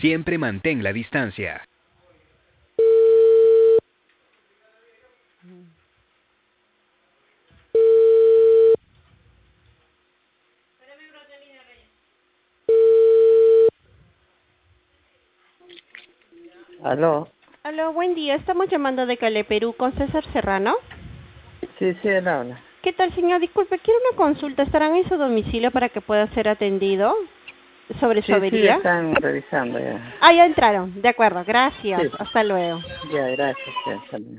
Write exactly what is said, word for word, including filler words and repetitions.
Siempre mantén la distancia. Aló. Aló, buen día. Estamos llamando de Cali, Perú, con César Serrano. Sí, sí, él habla. ¿Qué tal, señor? Disculpe, quiero una consulta. ¿Estarán en su domicilio para que pueda ser atendido sobre su Sí, sí, avería? están revisando ya. Ah, ya entraron. De acuerdo, gracias. Sí, Hasta luego. ya, gracias. Ya, hasta luego.